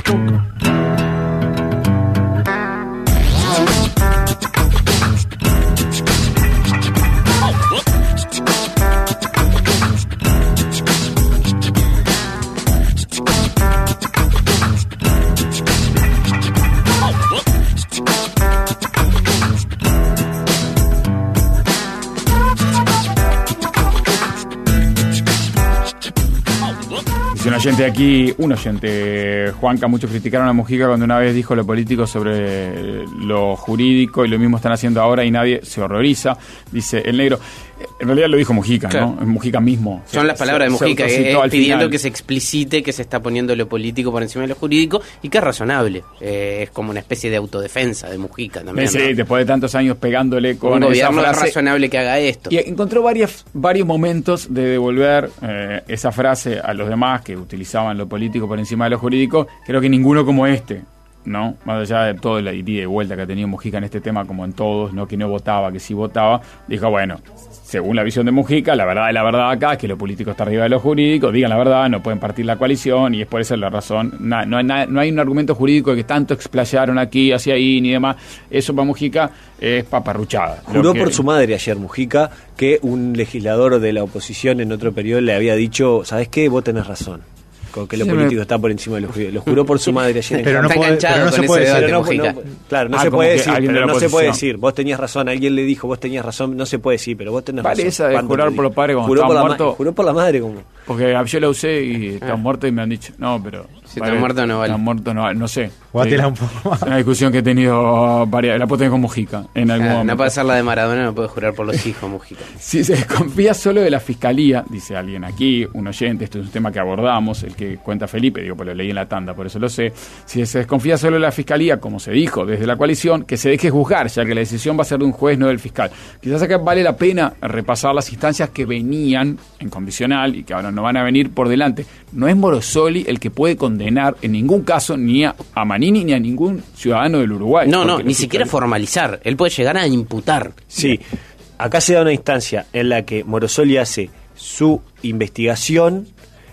Un oyente, Juanca, muchos criticaron a Mujica cuando una vez dijo lo político sobre lo jurídico y lo mismo están haciendo ahora y nadie se horroriza, dice el negro. En realidad lo dijo Mujica, claro, ¿no? Mujica mismo. Son las palabras de Mujica, pidiendo que se explicite que se está poniendo lo político por encima de lo jurídico y que es razonable. Es como una especie de autodefensa de Mujica también. Sí, ¿no? Después de tantos años pegándole con un gobierno esa frase, es razonable que haga esto. Y encontró varios momentos de devolver esa frase a los demás que utilizaban lo político por encima de lo jurídico. Creo que ninguno como este, ¿no? Más allá de toda la ida y vuelta que ha tenido Mujica en este tema, como en todos, ¿no? Que no votaba, que sí votaba, dijo, bueno, según la visión de Mujica, la verdad acá es que lo político está arriba de lo jurídico, digan la verdad, no pueden partir la coalición, y es por eso la razón. No hay un argumento jurídico que tanto explayaron aquí, hacia ahí, ni demás. Eso para Mujica es paparruchada. Juró por su madre ayer Mujica que un legislador de la oposición en otro periodo le había dicho, ¿sabes qué? Vos tenés razón. Que lo político está por encima de lo jurídico. Lo juró por su madre ayer. Pero no se puede decir. Claro, no se puede decir, pero no se puede decir. Vos tenías razón, alguien le dijo, vos tenías razón, no se puede decir, pero vos tenés razón. Vale, esa de jurar por los padres cuando estaban muertos. Juró por la madre como. Porque yo la usé y están muertos y me han dicho, no, pero... Si están muertos no vale. Están muertos no vale, no sé. Un poco más. Es una discusión que he tenido varias, la puedo tener con Mujica en algún momento. No puede ser la de Maradona, no puede jurar por los hijos Mujica. Si se desconfía solo de la fiscalía, dice alguien aquí, un oyente, esto es un tema que abordamos, el que cuenta Felipe, digo, pues lo leí en la tanda, por eso lo sé. Si se desconfía solo de la fiscalía, como se dijo desde la coalición, que se deje juzgar, ya que la decisión va a ser de un juez, no del fiscal. Quizás acá vale la pena repasar las instancias que venían en condicional y que ahora no van a venir por delante. No es Morosoli el que puede condenar en ningún caso ni a Manini ni a ningún ciudadano del Uruguay. No, ni siquiera formalizar. Él puede llegar a imputar. Sí, acá se da una instancia en la que Morosoli hace su investigación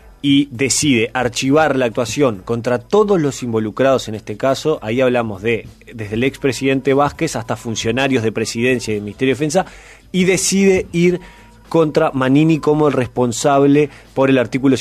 y decide archivar la actuación contra todos los involucrados en este caso. Ahí hablamos desde el expresidente Vázquez hasta funcionarios de presidencia y del Ministerio de Defensa, y decide ir contra Manini como el responsable por el artículo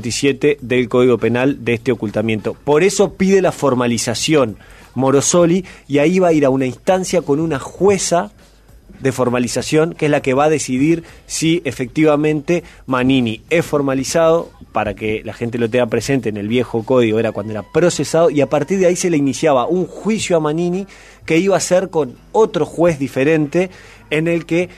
177 del Código Penal de este ocultamiento. Por eso pide la formalización Morosoli, y ahí va a ir a una instancia con una jueza de formalización, que es la que va a decidir si efectivamente Manini es formalizado, para que la gente lo tenga presente. En el viejo código era cuando era procesado, y a partir de ahí se le iniciaba un juicio a Manini que iba a ser con otro juez diferente, en el que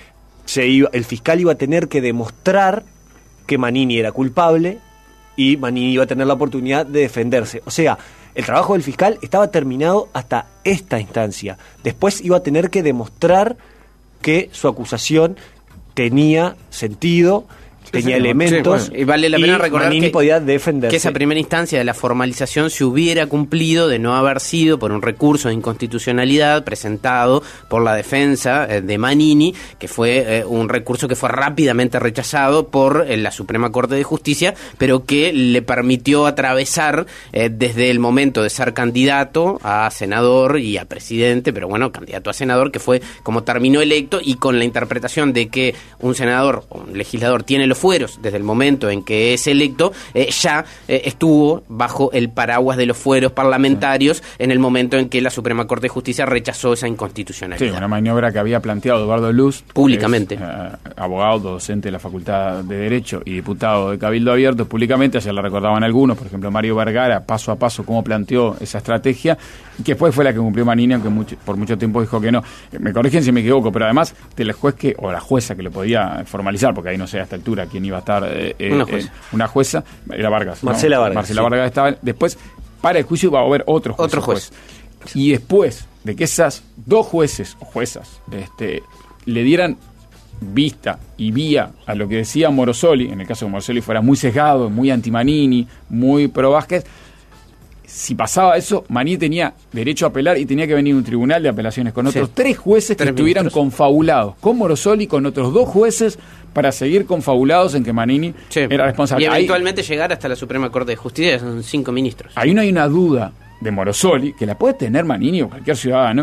el fiscal iba a tener que demostrar que Manini era culpable y Manini iba a tener la oportunidad de defenderse. O sea, el trabajo del fiscal estaba terminado hasta esta instancia. Después iba a tener que demostrar que su acusación tenía sentido, tenía elementos, sí, bueno, y vale la pena recordar Manini podía defenderse. Que esa primera instancia de la formalización se hubiera cumplido de no haber sido por un recurso de inconstitucionalidad presentado por la defensa de Manini, que fue un recurso que fue rápidamente rechazado por la Suprema Corte de Justicia, pero que le permitió atravesar desde el momento de ser candidato a senador y a presidente, pero bueno, candidato a senador, que fue como terminó electo, y con la interpretación de que un senador o un legislador tiene los fueros desde el momento en que es electo, ya estuvo bajo el paraguas de los fueros parlamentarios en el momento en que la Suprema Corte de Justicia rechazó esa inconstitucionalidad. Sí, una maniobra que había planteado Eduardo Luz, públicamente. Abogado, docente de la Facultad de Derecho y diputado de Cabildo Abierto, públicamente. Ayer la recordaban algunos, por ejemplo Mario Vergara, paso a paso cómo planteó esa estrategia, y que después fue la que cumplió Manini, aunque por mucho tiempo dijo que no. Me corrigen si me equivoco, pero además del juez o la jueza que lo podía formalizar, porque ahí no sé a esta altura quién iba a estar, una jueza, era Vargas, Marcela ¿no? Vargas. Marcela Vargas estaba. Después, para el juicio va a haber otro juez. Y después de que esas dos jueces o juezas le dieran vista y vía a lo que decía Morosoli, en el caso de Morosoli fuera muy sesgado, muy anti-Manini, muy pro-Vázquez, si pasaba eso, Manini tenía derecho a apelar y tenía que venir a un tribunal de apelaciones con otros tres jueces que estuvieran confabulados con Morosoli, con otros dos jueces, para seguir confabulados en que Manini era responsable. Y eventualmente llegar hasta la Suprema Corte de Justicia, son 5 ministros. Ahí no hay una duda de Morosoli, que la puede tener Manini o cualquier ciudadano,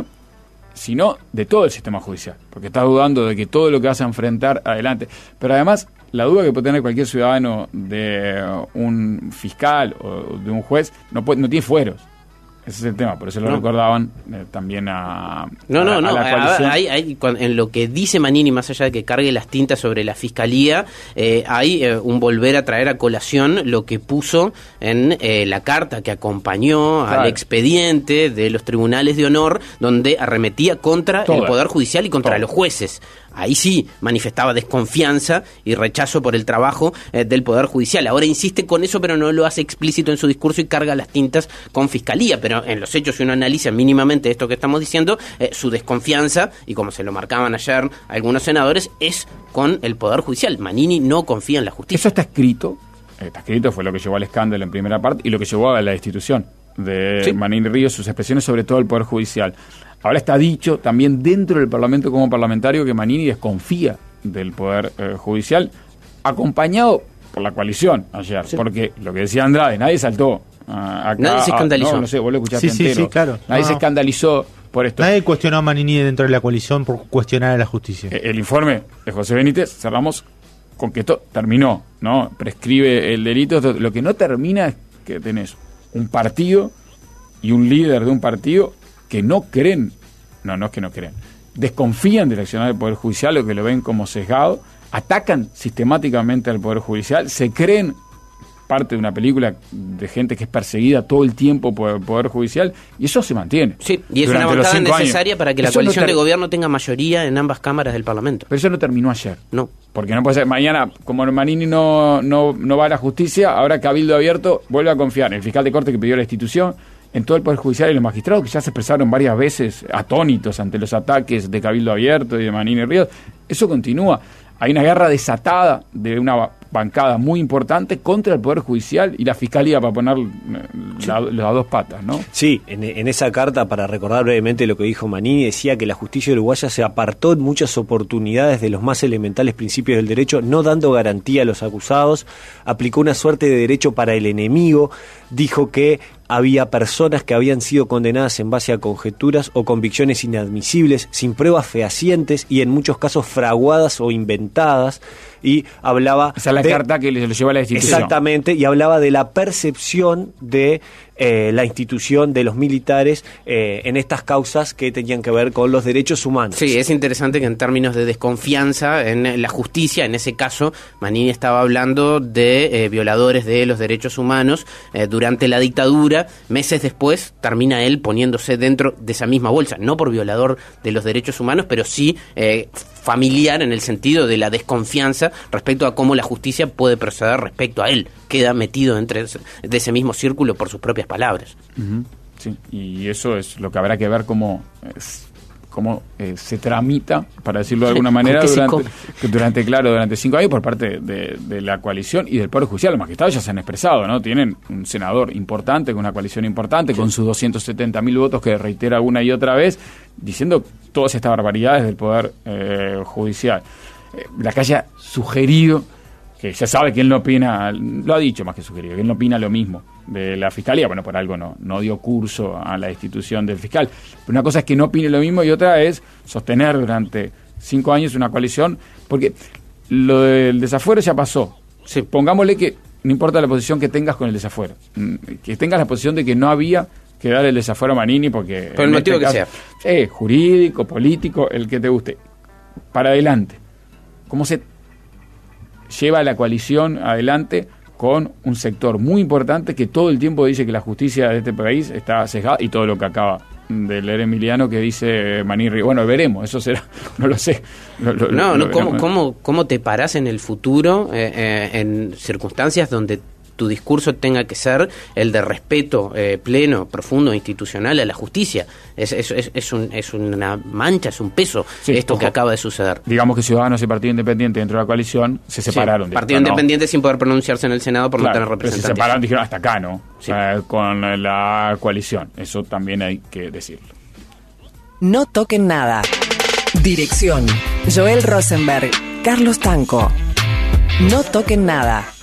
sino de todo el sistema judicial, porque está dudando de que todo lo que vas a enfrentar adelante. Pero además, la duda que puede tener cualquier ciudadano de un fiscal o de un juez no tiene fueros. Ese es el tema, por eso lo recordaban también a la coalición. En lo que dice Manini, más allá de que cargue las tintas sobre la fiscalía, hay un volver a traer a colación lo que puso en la carta que acompañó al expediente de los tribunales de honor, donde arremetía contra el Poder Judicial y contra los jueces. Ahí sí manifestaba desconfianza y rechazo por el trabajo del Poder Judicial. Ahora insiste con eso, pero no lo hace explícito en su discurso y carga las tintas con fiscalía. Pero en los hechos, si uno analiza mínimamente esto que estamos diciendo, su desconfianza, y como se lo marcaban ayer algunos senadores, es con el Poder Judicial. Manini no confía en la justicia. Eso está escrito, fue lo que llevó al escándalo en primera parte y lo que llevó a la destitución de Manini Ríos, sus expresiones sobre todo el Poder Judicial. Ahora está dicho también dentro del Parlamento como parlamentario que Manini desconfía del Poder Judicial, acompañado por la coalición ayer, porque lo que decía Andrade, nadie saltó acá. Nadie se escandalizó. No sé, vos lo escuchaste entero. Sí, claro. Nadie se escandalizó por esto. Nadie cuestionó a Manini dentro de la coalición por cuestionar a la justicia. El informe de José Benítez, cerramos con que esto terminó, ¿no? Prescribe el delito. Lo que no termina es que tenés un partido y un líder de un partido que no creen, no es que no creen, desconfían del accionar del Poder Judicial o que lo ven como sesgado, atacan sistemáticamente al Poder Judicial, se creen parte de una película de gente que es perseguida todo el tiempo por el Poder Judicial, y eso se mantiene. Sí, y es una bancada necesaria para que la coalición de gobierno tenga mayoría en ambas cámaras del Parlamento. Pero eso no terminó ayer. No. Porque no puede ser, mañana, como Manini no va a la justicia, ahora Cabildo Abierto vuelve a confiar en el fiscal de corte que pidió la destitución, en todo el Poder Judicial y los magistrados que ya se expresaron varias veces atónitos ante los ataques de Cabildo Abierto y de Manini Ríos. Eso continúa. Hay una guerra desatada de una bancada muy importante contra el Poder Judicial y la Fiscalía, para poner las dos patas, ¿no? Sí, en esa carta, para recordar brevemente lo que dijo Manini, decía que la justicia uruguaya se apartó en muchas oportunidades de los más elementales principios del derecho, no dando garantía a los acusados, aplicó una suerte de derecho para el enemigo, dijo que había personas que habían sido condenadas en base a conjeturas o convicciones inadmisibles, sin pruebas fehacientes y en muchos casos fraguadas o inventadas, y hablaba... Esa es la carta que le llevó a la destitución. Exactamente, y hablaba de la percepción de la institución de los militares en estas causas que tenían que ver con los derechos humanos. Sí, es interesante que en términos de desconfianza en la justicia, en ese caso, Manini estaba hablando de violadores de los derechos humanos durante la dictadura. Meses después termina él poniéndose dentro de esa misma bolsa, no por violador de los derechos humanos, pero sí familiar en el sentido de la desconfianza respecto a cómo la justicia puede proceder respecto a él. Queda metido dentro de ese mismo círculo por sus propias palabras. Uh-huh. Sí, y eso es lo que habrá que ver cómo se tramita, para decirlo de alguna manera, durante 5 años por parte de la coalición y del Poder Judicial. Los magistrados ya se han expresado, ¿no? Tienen un senador importante, con una coalición importante, con sus 270.000 votos que reitera una y otra vez, diciendo todas estas barbaridades del Poder Judicial. La calle ha sugerido, que ya sabe que él no opina, lo ha dicho más que sugerido, que él no opina lo mismo de la Fiscalía, bueno, por algo no dio curso a la destitución del fiscal. Pero una cosa es que no opine lo mismo y otra es sostener durante 5 años una coalición, porque lo del desafuero ya pasó. Sí, pongámosle que no importa la posición que tengas con el desafuero, que tengas la posición de que no había que dar el desafuero a Manini, porque... Por el motivo que sea. Jurídico, político, el que te guste. Para adelante. ¿Cómo se lleva la coalición adelante con un sector muy importante que todo el tiempo dice que la justicia de este país está sesgada, y todo lo que acaba de leer Emiliano que dice Manini? Bueno, veremos, eso será, no lo sé. ¿Cómo te parás en el futuro en circunstancias donde tu discurso tenga que ser el de respeto pleno, profundo, institucional a la justicia? Es una mancha, es un peso, esto que acaba de suceder. Digamos que Ciudadanos y Partido Independiente dentro de la coalición se separaron. Partido Independiente sin poder pronunciarse en el Senado por no tener representantes. Se separaron, dijeron hasta acá, ¿no? Sí. Con la coalición. Eso también hay que decirlo. No toquen nada. Dirección: Joel Rosenberg. Carlos Tanco. No toquen nada.